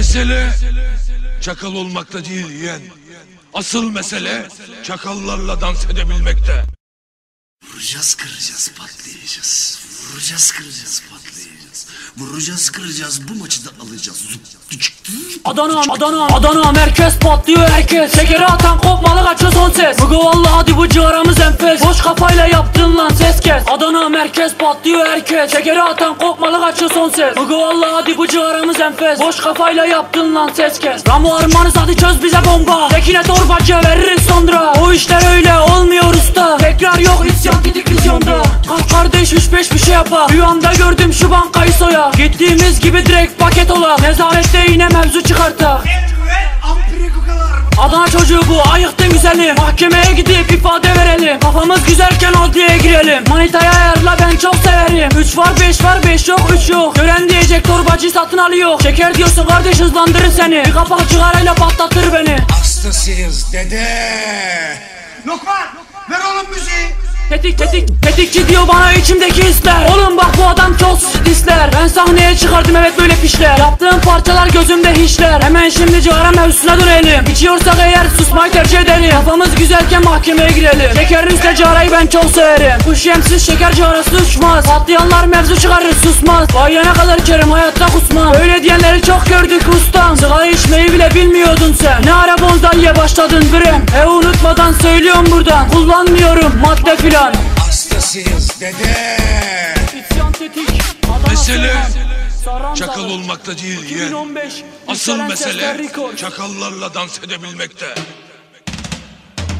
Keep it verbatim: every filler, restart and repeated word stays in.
Mesele çakal olmakta değil yeğen. Asıl mesele çakallarla dans edebilmekte. Vuracağız, kıracağız, patlayacağız. Vuracağız, kıracağız, patlayacağız. Vuracağız, kıracağız, bu maçı da alacağız. Adana, Adana, Adana merkez patlıyor herkes. Şekeri atan kopmalı kaçıyor son ses. Bugü valla hadi bu ciğaramız enfes. Boş kafayla yaptın lan ses kes. Adana merkez patlıyor herkes. Şekeri atan kopmalı kaçıyor son ses. Bugü valla hadi bu ciğaramız enfes. Boş kafayla yaptın lan ses kes. Ramo armanız hadi çöz bize bomba. Tekine torbacıya veririz sonra. O işler öyle olmuyor usta. Tekrar yok isyan tetik vizyonda. Kalk kardeş üç beş bir şey yapa. Rüyamda gördüm şu bankayı soya. Gittiğimiz gibi direkt paket ola. Nezarette yine mevzu çıkarta. Adana çocuğu bu, ayıktın güzelim. Mahkemeye gidip ifade verelim. Kafamız güzelken adliyeye girelim. Manitaya ayarla ben çok severim. Üç var beş var beş yok üç yok. Gören diyecek torbacı satın alıyor. Şeker diyorsun kardeş hızlandırır seni. Bir kapak cigarayla patlatır beni. Hastasıyız dede. Lokman, ver oğlum müziği. Tetik tetik tetikçi diyor bana içimdeki hisler. Oğlum bak bu adam çok disler. Ben sahneye çıkardım evet böyle pişler. Yaptığım parçalar gözümde hiçler. Hemen şimdi cigara mevzusuna dönelim. İçiyorsak eğer susmayı tercih edelim. Kafamız güzelken mahkemeye girelim. Şekerin üstüne cigarayı ben çok severim. Kuş yemsiz şeker cigarası uçmaz. Patlayanlar mevzu çıkarır susmaz. Bayana kadar içerim hayatta kusmam. Öyle diyenleri çok gördük ustam. Sigara içmeyi bile bilmiyordun sen. Ne ara bonzaiye başladın birem. E unutmadan söylüyorum buradan. Kullanmıyorum madde filan. Hastasıyız dede. Mesele çakal olmakta değil yeğen. Asıl mesele çakallarla dans edebilmekte.